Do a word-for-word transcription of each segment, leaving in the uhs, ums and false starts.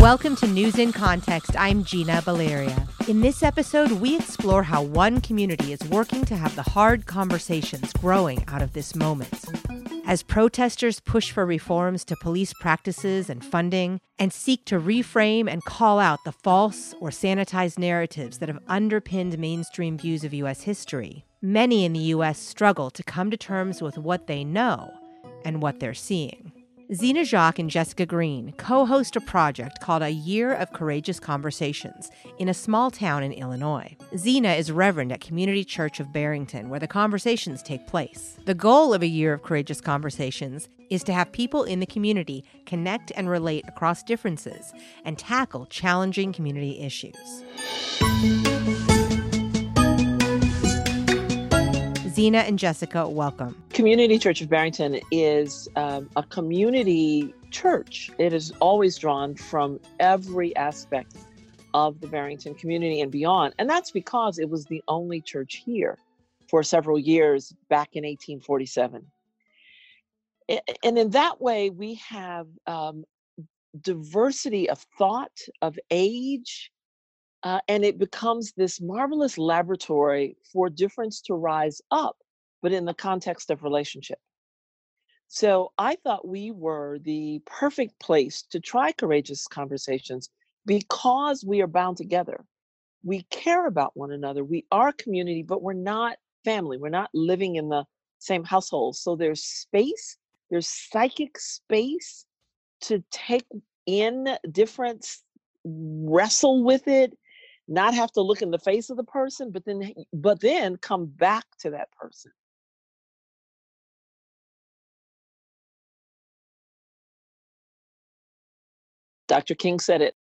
Welcome to News in Context. I'm Gina Valeria. In this episode, we explore how one community is working to have the hard conversations growing out of this moment. As protesters push for reforms to police practices and funding, and seek to reframe and call out the false or sanitized narratives that have underpinned mainstream views of U S history, many in the U S struggle to come to terms with what they know and what they're seeing. Zena Jacques and Jessica Green co-host a project called A Year of Courageous Conversations in a small town in Illinois. Zena is Reverend at Community Church of Barrington, where the conversations take place. The goal of A Year of Courageous Conversations is to have people in the community connect and relate across differences and tackle challenging community issues. Zena and Jessica, welcome. Community Church of Barrington is um, a community church. It is always drawn from every aspect of the Barrington community and beyond. And that's because it was the only church here for several years back in eighteen forty-seven. And in that way, we have um, diversity of thought, of age, Uh, and it becomes this marvelous laboratory for difference to rise up, but in the context of relationship. So I thought we were the perfect place to try courageous conversations because we are bound together. We care about one another. We are community, but we're not family. We're not living in the same household. So there's space, there's psychic space to take in difference, wrestle with it, not have to look in the face of the person, but then but then come back to that person. Doctor King said it.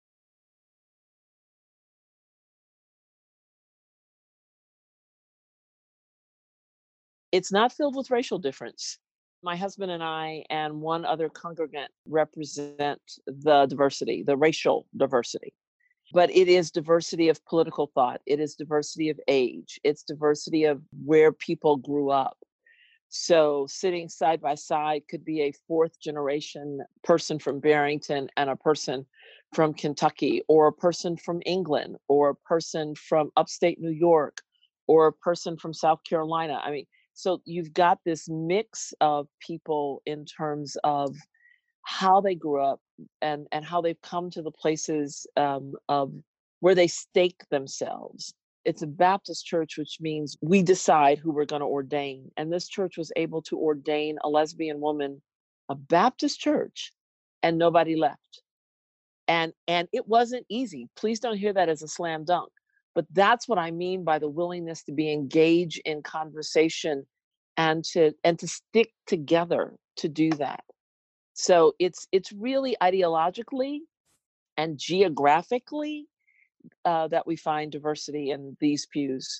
It's not filled with racial difference. My husband and I and one other congregant represent the diversity, the racial diversity. But it is diversity of political thought. It is diversity of age. It's diversity of where people grew up. So sitting side by side could be a fourth generation person from Barrington and a person from Kentucky, or a person from England, or a person from upstate New York, or a person from South Carolina. I mean, so you've got this mix of people in terms of how they grew up and and how they've come to the places um, of where they stake themselves. It's a Baptist church, which means we decide who we're going to ordain. And this church was able to ordain a lesbian woman, a Baptist church, and nobody left. And and it wasn't easy. Please don't hear that as a slam dunk. But that's what I mean by the willingness to be engaged in conversation and to and to stick together to do that. So it's it's really ideologically and geographically uh, that we find diversity in these pews.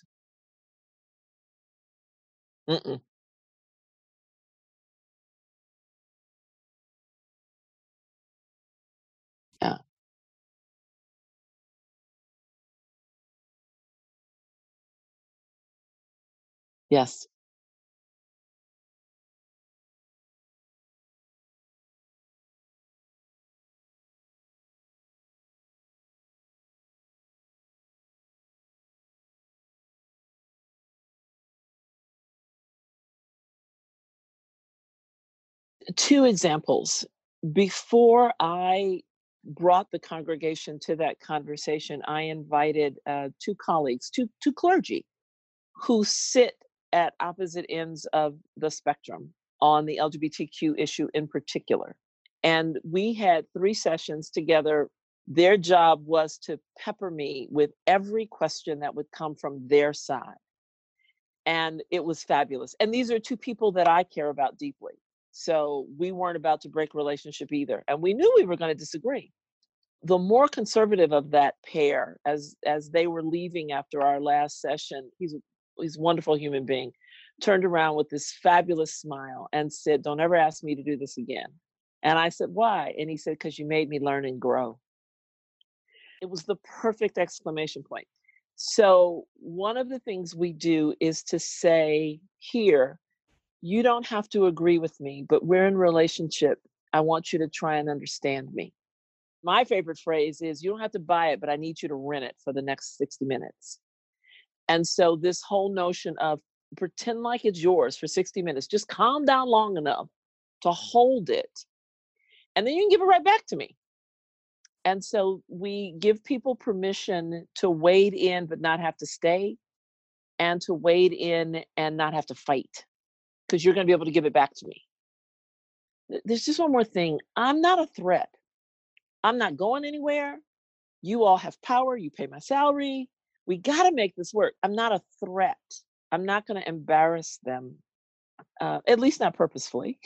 Mm-mm. Yeah. Yes. Two examples. Before I brought the congregation to that conversation, I invited uh, two colleagues, two two clergy, who sit at opposite ends of the spectrum on the L G B T Q issue in particular. And we had three sessions together. Their job was to pepper me with every question that would come from their side. And it was fabulous. And these are two people that I care about deeply. So we weren't about to break relationship either. And we knew we were going to disagree. The more conservative of that pair, as as they were leaving after our last session, he's a, he's a wonderful human being, turned around with this fabulous smile and said, "Don't ever ask me to do this again." And I said, "Why?" And he said, "Because you made me learn and grow." It was the perfect exclamation point. So one of the things we do is to say here, you don't have to agree with me, but we're in relationship. I want you to try and understand me. My favorite phrase is, "You don't have to buy it, but I need you to rent it for the next sixty minutes." And so this whole notion of pretend like it's yours for sixty minutes, just calm down long enough to hold it, and then you can give it right back to me. And so we give people permission to wade in but not have to stay, and to wade in and not have to fight, because you're going to be able to give it back to me. Th- There's just one more thing. I'm not a threat. I'm not going anywhere. You all have power. You pay my salary. We got to make this work. I'm not a threat. I'm not going to embarrass them, uh, at least not purposefully.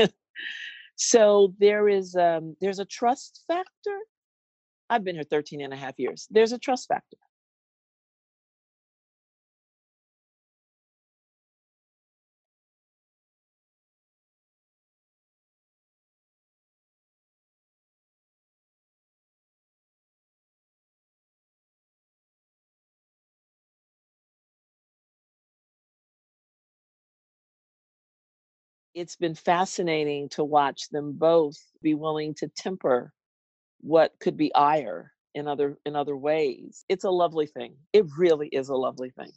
So there is um, there's a trust factor. I've been here thirteen and a half years. There's a trust factor. It's been fascinating to watch them both be willing to temper what could be ire in other in other ways. It's a lovely thing. It really is a lovely thing.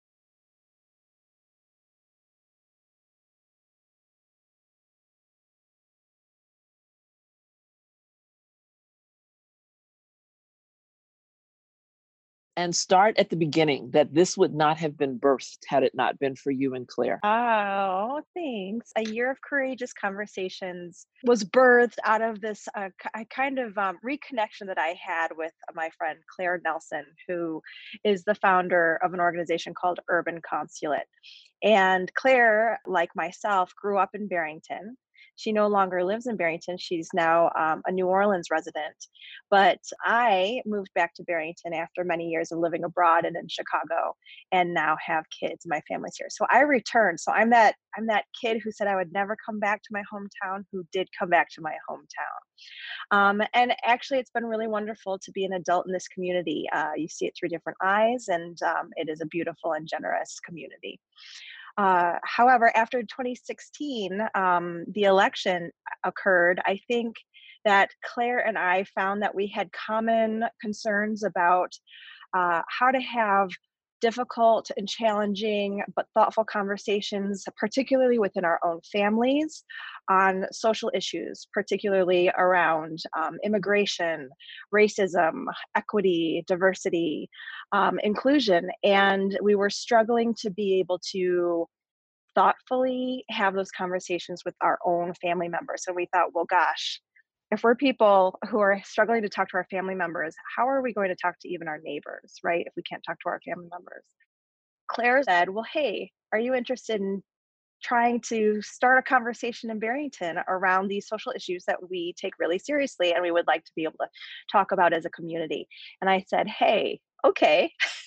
And start at the beginning, that this would not have been birthed had it not been for you and Claire. Oh, thanks. A Year of Courageous Conversations was birthed out of this uh, k- I kind of um, reconnection that I had with my friend Claire Nelson, who is the founder of an organization called Urban Consulate. And Claire, like myself, grew up in Barrington. She no longer lives in Barrington. She's now um, a New Orleans resident. But I moved back to Barrington after many years of living abroad and in Chicago, and now have kids. My family's here. So I returned. So I'm that I'm that kid who said I would never come back to my hometown, who did come back to my hometown. Um, and actually, it's been really wonderful to be an adult in this community. Uh, you see it through different eyes, and um, it is a beautiful and generous community. Uh, however, after twenty sixteen, um, the election occurred. I think that Claire and I found that we had common concerns about uh, how to have difficult and challenging but thoughtful conversations, particularly within our own families, on social issues, particularly around um, immigration, racism, equity, diversity, um, inclusion. And we were struggling to be able to thoughtfully have those conversations with our own family members. So we thought, well, gosh, if we're people who are struggling to talk to our family members, how are we going to talk to even our neighbors, right? If we can't talk to our family members. Claire said, well, hey, are you interested in trying to start a conversation in Barrington around these social issues that we take really seriously and we would like to be able to talk about as a community? And I said, hey, okay.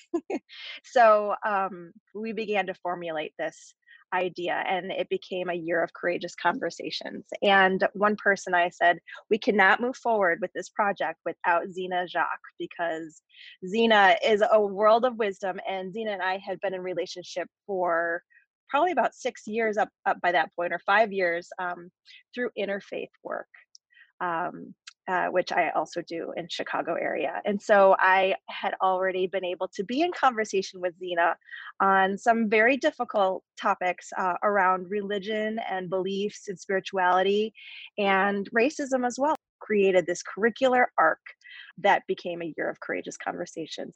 So um, we began to formulate this idea, and it became a Year of Courageous Conversations. And one person, I said, we cannot move forward with this project without Zena Jacques, because Zena is a world of wisdom, and Zena and I had been in relationship for probably about six years up, up by that point, or five years, um, through interfaith work. Um, uh, which I also do in Chicago area. And so I had already been able to be in conversation with Zena on some very difficult topics uh, around religion and beliefs and spirituality and racism as well. Created this curricular arc that became a Year of Courageous Conversations.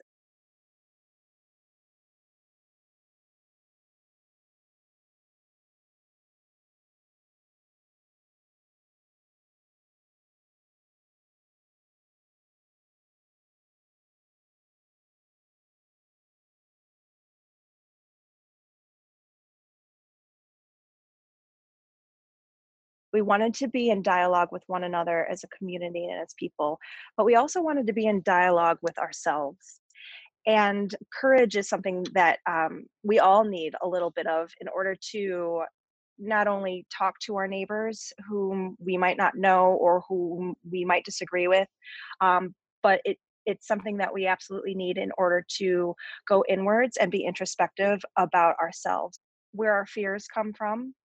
We wanted to be in dialogue with one another as a community and as people, but we also wanted to be in dialogue with ourselves. And courage is something that um, we all need a little bit of in order to not only talk to our neighbors whom we might not know or whom we might disagree with, um, but it it's something that we absolutely need in order to go inwards and be introspective about ourselves, where our fears come from,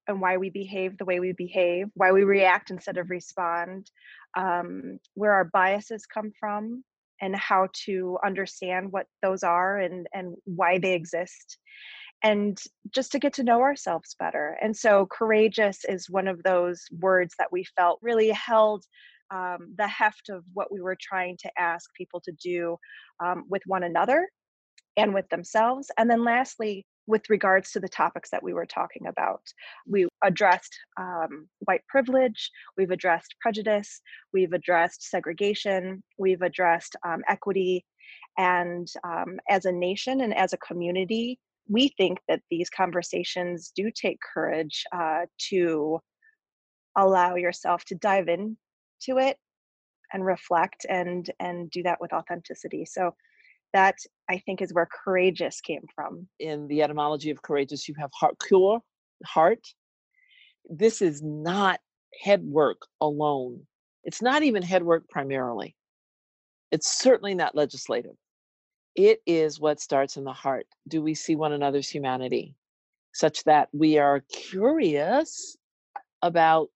and why we behave the way we behave, why we react instead of respond, um, where our biases come from, and how to understand what those are and and why they exist, and just to get to know ourselves better. And so courageous is one of those words that we felt really held um, the heft of what we were trying to ask people to do um, with one another and with themselves. And then lastly, with regards to the topics that we were talking about, we addressed um, white privilege, we've addressed prejudice, we've addressed segregation, we've addressed um, equity. And um, as a nation and as a community, we think that these conversations do take courage uh, to allow yourself to dive into it and reflect and and do that with authenticity. So that, I think, is where courageous came from. In the etymology of courageous, you have heart, cure, heart. This is not head work alone. It's not even head work primarily. It's certainly not legislative. It is what starts in the heart. Do we see one another's humanity such that we are curious about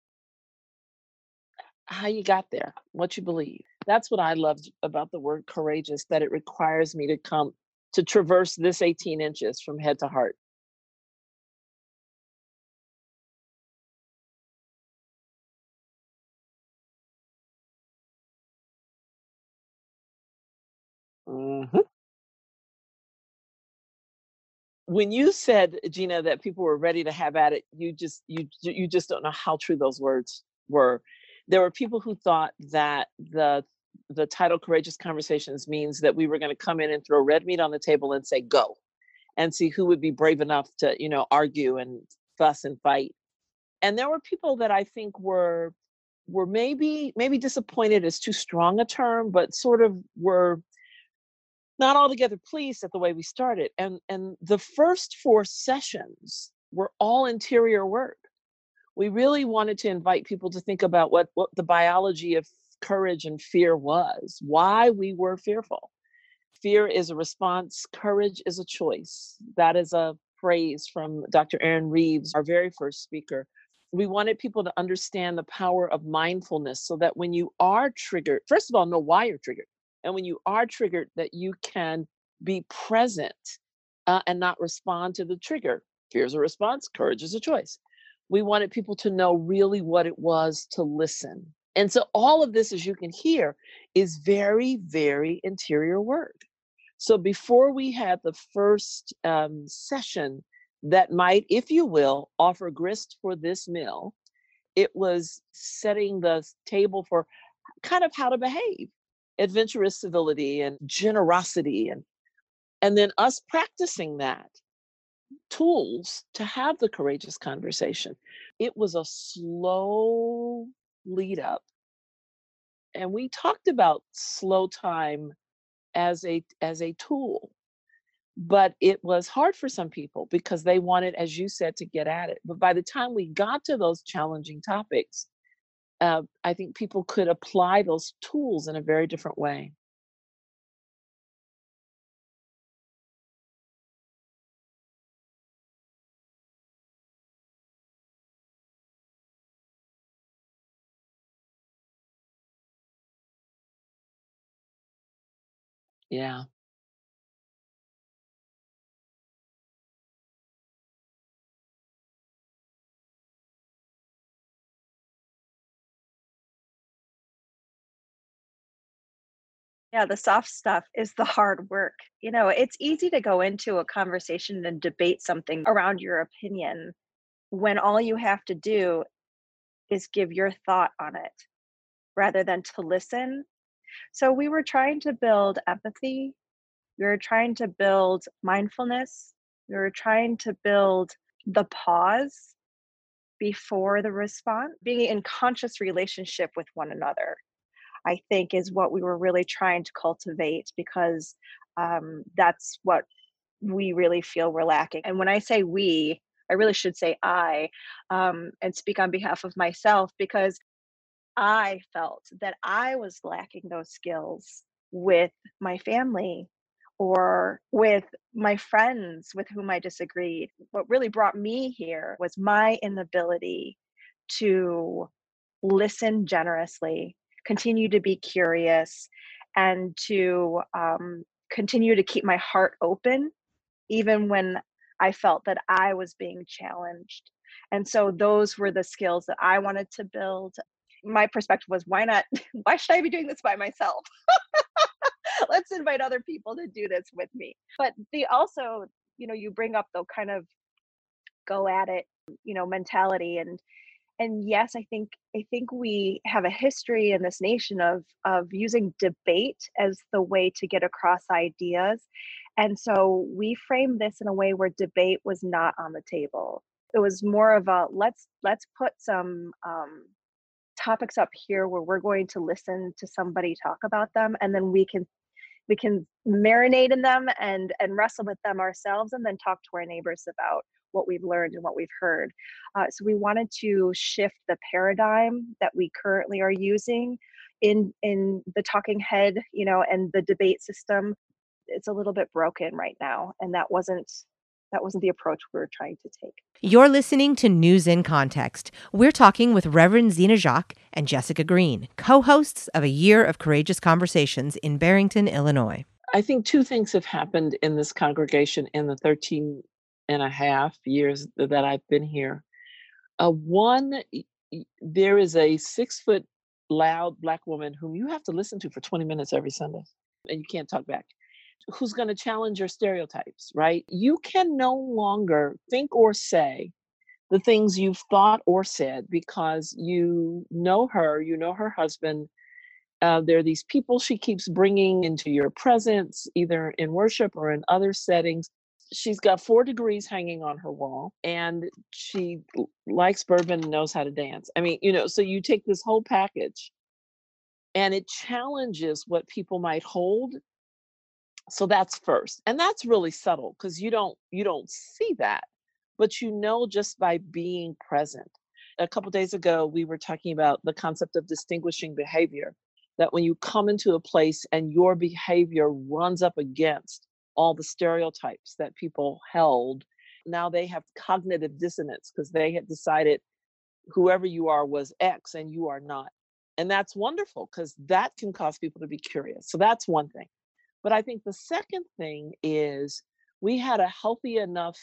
how you got there, what you believe? That's what I loved about the word courageous, that it requires me to come to traverse this eighteen inches from head to heart. Mhm. When you said, Gina, that people were ready to have at it, you just you j- you just don't know how true those words were. There were people who thought that the the title Courageous Conversations means that we were going to come in and throw red meat on the table and say go and see who would be brave enough to, you know, argue and fuss and fight. And there were people that I think were were maybe maybe disappointed is too strong a term, but sort of were not altogether pleased at the way we started. And and the first four sessions were all interior work. We really wanted to invite people to think about what what the biology of courage and fear was, why we were fearful. Fear is a response, courage is a choice. That is a phrase from Doctor Aaron Reeves, our very first speaker. We wanted people to understand the power of mindfulness so that when you are triggered, first of all, know why you're triggered. And when you are triggered, that you can be present uh, and not respond to the trigger. Fear is a response, courage is a choice. We wanted people to know really what it was to listen. And so all of this, as you can hear, is very, very interior work. So before we had the first um, session that might, if you will, offer grist for this mill, it was setting the table for kind of how to behave, adventurous civility and generosity, and and then us practicing that tools to have the courageous conversation. It was a slow lead up, and we talked about slow time as a as a tool. But it was hard for some people because they wanted, as you said, to get at it. But by the time we got to those challenging topics, uh, I think people could apply those tools in a very different way. Yeah. Yeah, the soft stuff is the hard work. You know, it's easy to go into a conversation and debate something around your opinion when all you have to do is give your thought on it rather than to listen. So we were trying to build empathy. We were trying to build mindfulness. We were trying to build the pause before the response, being in conscious relationship with one another, I think, is what we were really trying to cultivate, because um, that's what we really feel we're lacking. And when I say we, I really should say I, um, and speak on behalf of myself, because I felt that I was lacking those skills with my family or with my friends with whom I disagreed. What really brought me here was my inability to listen generously, continue to be curious, and to um, continue to keep my heart open, even when I felt that I was being challenged. And so those were the skills that I wanted to build. My perspective was, why not? Why should I be doing this by myself? Let's invite other people to do this with me. But the also, you know, you bring up the kind of go at it, you know, mentality. And and yes, I think I think we have a history in this nation of of using debate as the way to get across ideas. And so we framed this in a way where debate was not on the table. It was more of a let's let's put some um, topics up here where we're going to listen to somebody talk about them, and then we can we can marinate in them and and wrestle with them ourselves, and then talk to our neighbors about what we've learned and what we've heard. Uh, so we wanted to shift the paradigm that we currently are using in in the talking head, you know, and the debate system. It's a little bit broken right now, and that wasn't that wasn't the approach we were trying to take. You're listening to News in Context. We're talking with Reverend Zena Jacques and Jessica Green, co-hosts of A Year of Courageous Conversations in Barrington, Illinois. I think two things have happened in this congregation in the thirteen and a half years that I've been here. Uh, one, y- y- there is a six foot loud Black woman whom you have to listen to for twenty minutes every Sunday, and you can't talk back, who's going to challenge your stereotypes, right? You can no longer think or say the things you've thought or said because you know her, you know her husband. Uh, there are these people she keeps bringing into your presence, either in worship or in other settings. She's got four degrees hanging on her wall, and she l- likes bourbon and knows how to dance. I mean, you know, so you take this whole package and it challenges what people might hold. So that's first. And that's really subtle because you don't you don't see that, but you know just by being present. A couple days ago, we were talking about the concept of distinguishing behavior, that when you come into a place and your behavior runs up against all the stereotypes that people held, now they have cognitive dissonance because they had decided whoever you are was X and you are not. And that's wonderful because that can cause people to be curious. So that's one thing. But I think the second thing is we had a healthy enough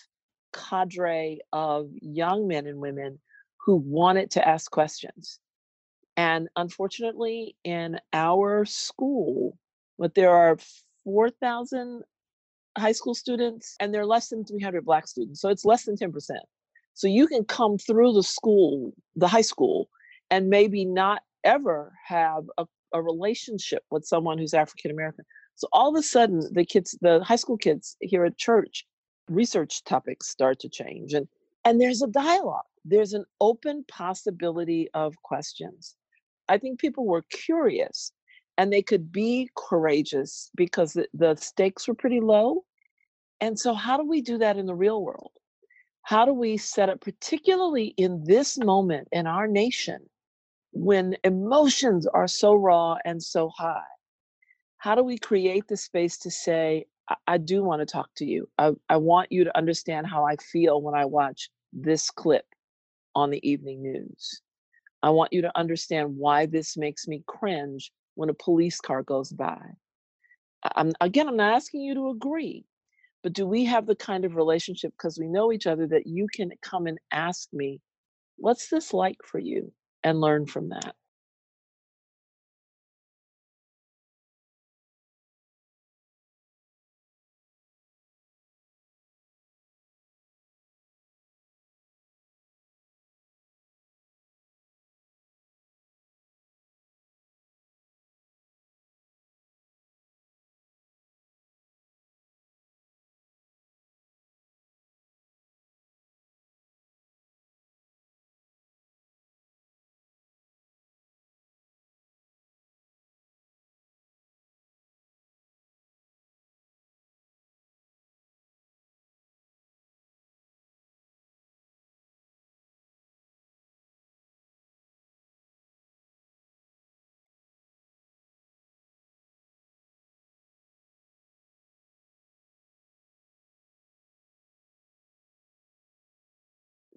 cadre of young men and women who wanted to ask questions. And unfortunately, in our school, but there are four thousand high school students and there are less than three hundred Black students. So it's less than ten percent. So you can come through the school, the high school, and maybe not ever have a, a relationship with someone who's African American. So all of a sudden, the kids, the high school kids here at church, research topics start to change. And, and there's a dialogue, there's an open possibility of questions. I think people were curious and they could be courageous because the, the stakes were pretty low. And so, how do we do that in the real world? How do we set up, particularly in this moment in our nation, when emotions are so raw and so high? How do we create the space to say, I, I do want to talk to you. I, I want you to understand how I feel when I watch this clip on the evening news. I want you to understand why this makes me cringe when a police car goes by. I- I'm, again, I'm not asking you to agree, but do we have the kind of relationship, because we know each other, that you can come and ask me, what's this like for you? And learn from that.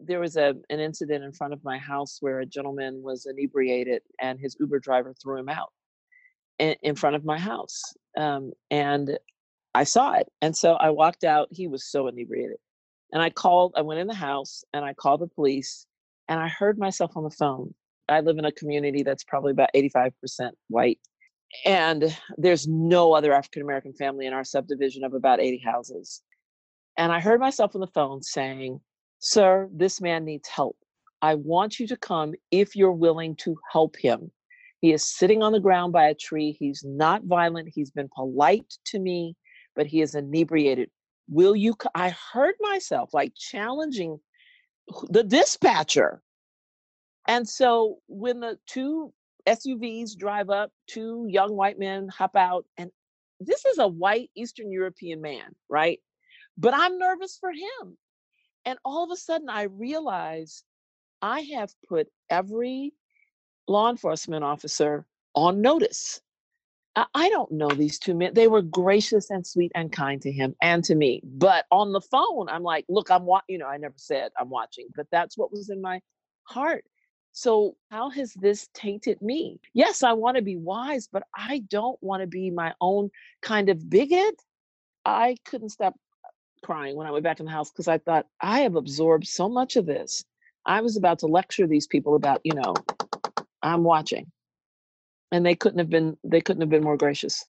there was a an incident in front of my house where a gentleman was inebriated and his Uber driver threw him out in, in front of my house. Um, and I saw it. And so I walked out. He was so inebriated. And I called, I went in the house and I called the police and I heard myself on the phone. I live in a community that's probably about eighty-five percent white. And there's no other African American family in our subdivision of about eighty houses. And I heard myself on the phone saying, "Sir, this man needs help. I want you to come if you're willing to help him. He is sitting on the ground by a tree. He's not violent. He's been polite to me, but he is inebriated. Will you?" c-" I heard myself like challenging the dispatcher. And so when the two S U Vs drive up, two young white men hop out, and this is a white Eastern European man, right? But I'm nervous for him. And all of a sudden, I realize I have put every law enforcement officer on notice. I I don't know these two men. They were gracious and sweet and kind to him and to me. But on the phone, I'm like, look, I'm wa-, you know, I never said I'm watching, but that's what was in my heart. So how has this tainted me? Yes, I want to be wise, but I don't want to be my own kind of bigot. I couldn't stop crying when I went back in the house because I thought I have absorbed so much of this. I was about to lecture these people about, you know, I'm watching. And they couldn't have been they couldn't have been more gracious.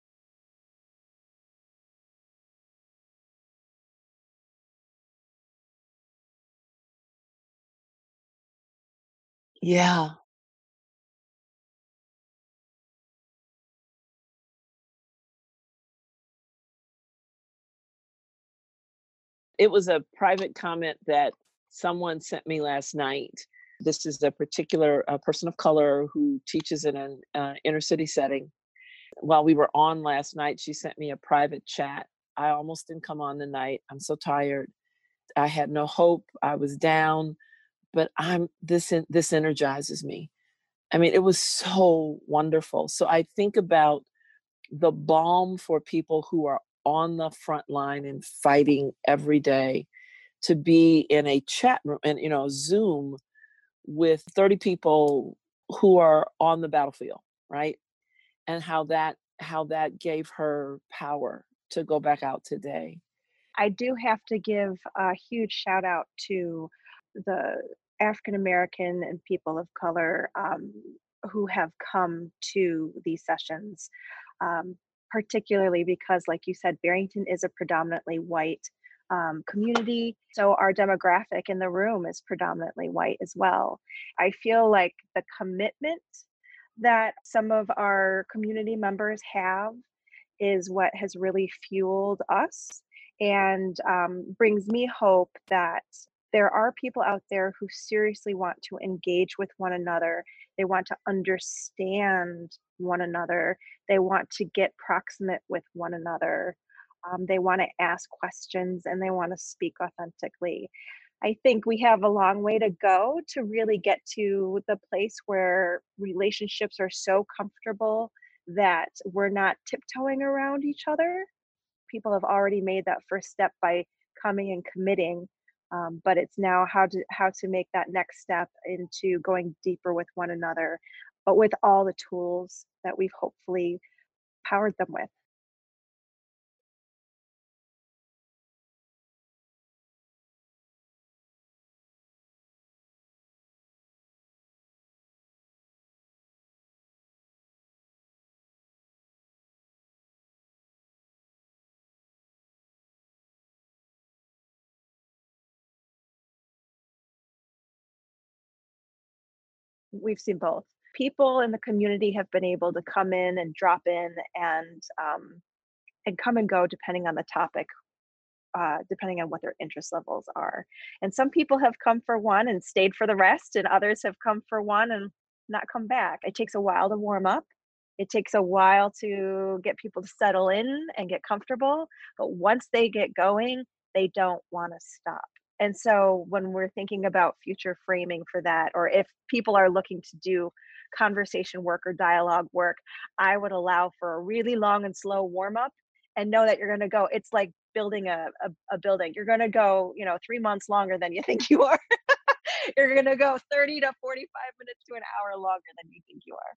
Yeah. It was a private comment that someone sent me last night. This is a particular uh, person of color who teaches in an uh, inner city setting. While we were on last night, she sent me a private chat. I almost didn't come on the night. I'm so tired. I had no hope. I was down, but I'm this en- this energizes me. I mean, it was so wonderful. So I think about the balm for people who are on the front line and fighting every day to be in a chat room and, you know, Zoom with thirty people who are on the battlefield, right? And how that how that gave her power to go back out today. I do have to give a huge shout out to the African American and people of color um, who have come to these sessions, um, particularly because, like you said, Barrington is a predominantly white um, community. So our demographic in the room is predominantly white as well. I feel like the commitment that some of our community members have is what has really fueled us and um, brings me hope that there are people out there who seriously want to engage with one another. They want to understand one another. They want to get proximate with one another. Um, they want to ask questions and they want to speak authentically. I think we have a long way to go to really get to the place where relationships are so comfortable that we're not tiptoeing around each other. People have already made that first step by coming and committing, um, but it's now how to how to make that next step into going deeper with one another, but with all the tools that we've hopefully powered them with. We've seen both. People in the community have been able to come in and drop in and um, and come and go depending on the topic, uh, depending on what their interest levels are. And some people have come for one and stayed for the rest, and others have come for one and not come back. It takes a while to warm up. It takes a while to get people to settle in and get comfortable. But once they get going, they don't want to stop. And so when we're thinking about future framing for that, or if people are looking to do conversation work or dialogue work, I would allow for a really long and slow warm up and know that you're going to go. It's like building a, a, a building. You're going to go, you know, three months longer than you think you are. You're going to go thirty to forty-five minutes to an hour longer than you think you are.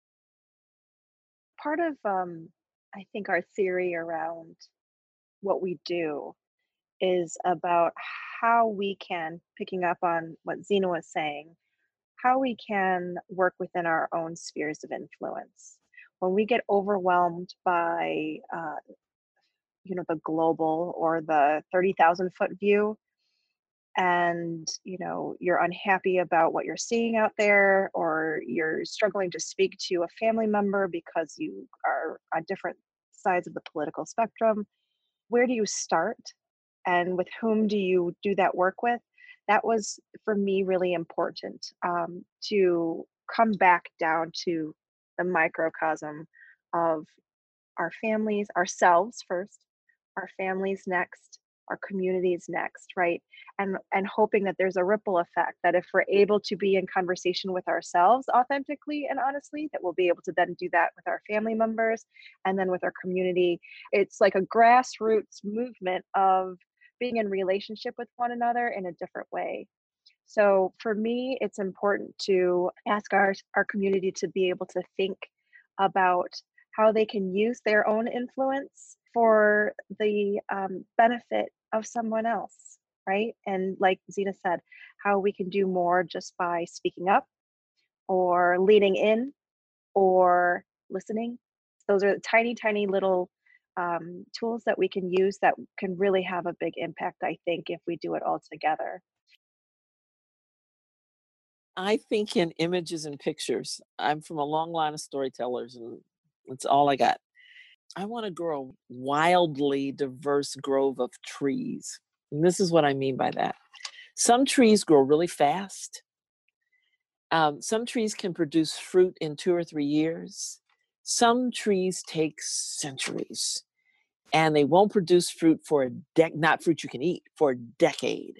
Part of, um, I think, our theory around what we do is about how we can, picking up on what Zena was saying, how we can work within our own spheres of influence. When we get overwhelmed by, uh, you know, the global or the thirty thousand foot view, and, you know, you're unhappy about what you're seeing out there, or you're struggling to speak to a family member because you are on different sides of the political spectrum, where do you start? And with whom do you do that work with? That was, for me, really important, um, to come back down to the microcosm of our families, ourselves first, our families next, our communities next, right? And and hoping that there's a ripple effect, that if we're able to be in conversation with ourselves authentically and honestly, that we'll be able to then do that with our family members and then with our community. It's like a grassroots movement of being in relationship with one another in a different way. So for me, it's important to ask our, our community to be able to think about how they can use their own influence for the um, benefit of someone else, right? And like Zena said, how we can do more just by speaking up or leaning in or listening. Those are tiny, tiny little um, tools that we can use that can really have a big impact, I think, if we do it all together. I think in images and pictures. I'm from a long line of storytellers, and that's all I got. I want to grow a wildly diverse grove of trees. And this is what I mean by that. Some trees grow really fast. Um, some trees can produce fruit in two or three years. Some trees take centuries, and they won't produce fruit for a dec- not fruit you can eat, for a decade.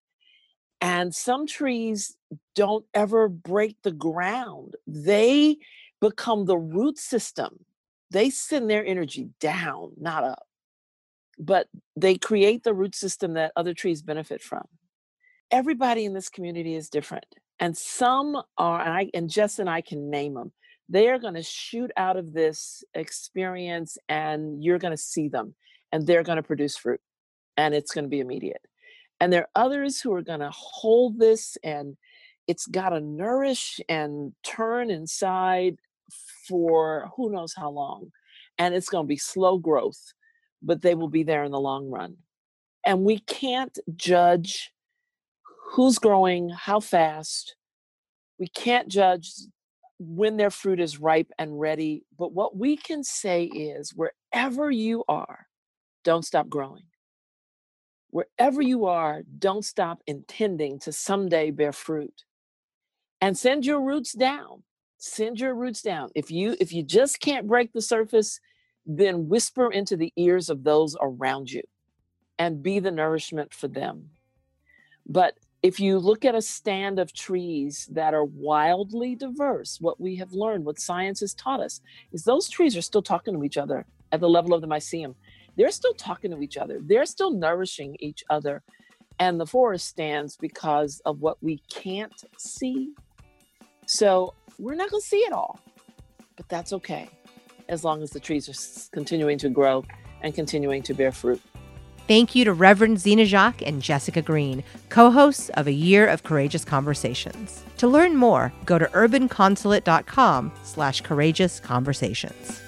And some trees don't ever break the ground. They become the root system. They send their energy down, not up. But they create the root system that other trees benefit from. Everybody in this community is different. And some are, and, I, and Jess and I can name them, they are going to shoot out of this experience and you're going to see them and they're going to produce fruit and it's going to be immediate. And there are others who are going to hold this and it's got to nourish and turn inside for who knows how long. And it's going to be slow growth, but they will be there in the long run. And we can't judge who's growing, how fast. We can't judge when their fruit is ripe and ready. But what we can say is wherever you are, don't stop growing. Wherever you are, don't stop intending to someday bear fruit. And send your roots down. Send your roots down. If you if you just can't break the surface, then whisper into the ears of those around you and be the nourishment for them. But if you look at a stand of trees that are wildly diverse, what we have learned, what science has taught us, is those trees are still talking to each other at the level of the mycelium. They're still talking to each other. They're still nourishing each other. And the forest stands because of what we can't see. So we're not going to see it all, but that's okay, as long as the trees are continuing to grow and continuing to bear fruit. Thank you to Reverend Zena Jacques and Jessica Green, co-hosts of A Year of Courageous Conversations. To learn more, go to urbanconsulate.com slash courageous conversations.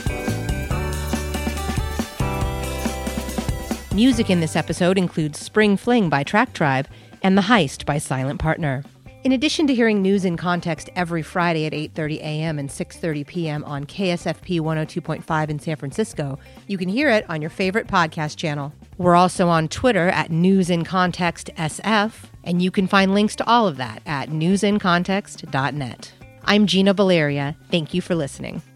Music in this episode includes Spring Fling by Track Tribe and The Heist by Silent Partner. In addition to hearing News in Context every Friday at eight thirty a.m. and six thirty p.m. on K S F P one oh two point five in San Francisco, you can hear it on your favorite podcast channel. We're also on Twitter at News in Context S F, and you can find links to all of that at news in context dot net. I'm Gina Valeria. Thank you for listening.